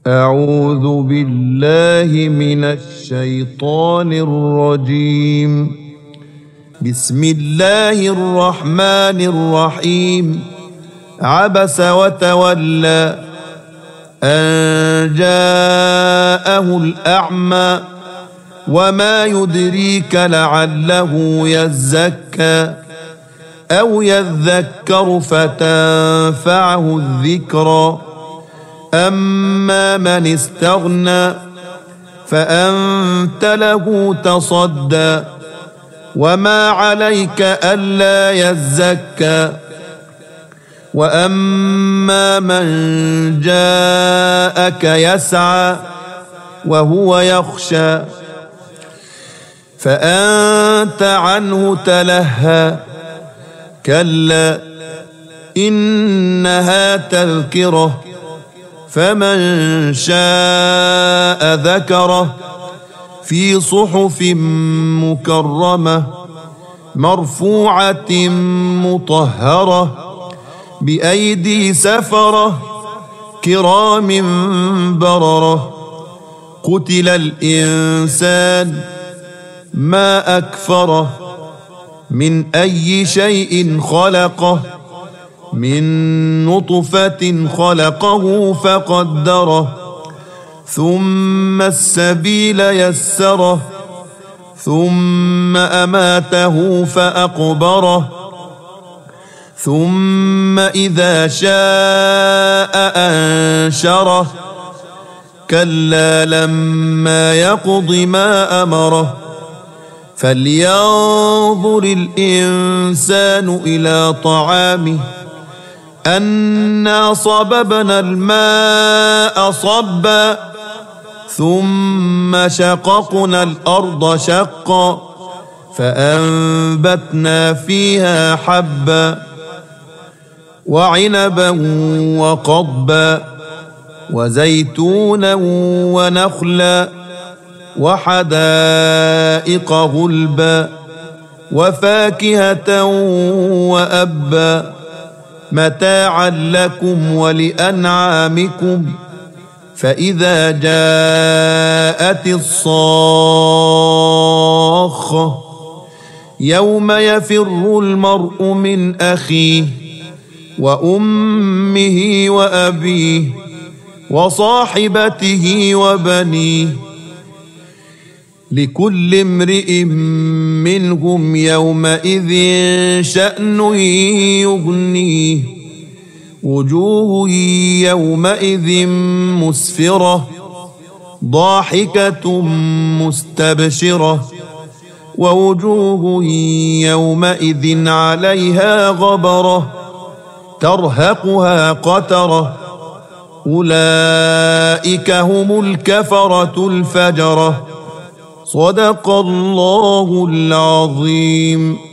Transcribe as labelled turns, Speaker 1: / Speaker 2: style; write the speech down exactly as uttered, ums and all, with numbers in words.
Speaker 1: أعوذ بالله من الشيطان الرجيم. بسم الله الرحمن الرحيم. عبس وتولى أن جاءه الأعمى وما يدريك لعله يزكى أو يذكر فتنفعه الذكرى. أما من استغنى فأنت له تصدى وما عليك ألا يزكى. وأما من جاءك يسعى وهو يخشى فأنت عنه تلهى. كلا إنها تذكرة فمن شاء ذكره في صحف مكرمة مرفوعة مطهرة بأيدي سفرة كرام بررة. قتل الإنسان ما أكفره من أي شيء خلقه من نطفة خلقه فقدره ثم السبيل يسره ثم أماته فأقبره ثم إذا شاء أنشره. كلا لما يقض ما أمره فلينظر الإنسان إلى طعامه أنا صببنا الماء صبا ثم شققنا الأرض شقا فأنبتنا فيها حبا وعنبا وقضبا وزيتونا ونخلا وحدائق غلبا وفاكهة وأبا متاعا لكم ولأنعامكم. فإذا جاءت الصاخة يوم يفر المرء من أخيه وأمه وأبيه وصاحبته وبنيه لكل امرئ منهم يومئذ شأن يغنيه. وجوه يومئذ مسفرة ضاحكة مستبشرة ووجوه يومئذ عليها غبرة ترهقها قترة. أولئك هم الكفرة الفجرة. صدق الله العظيم.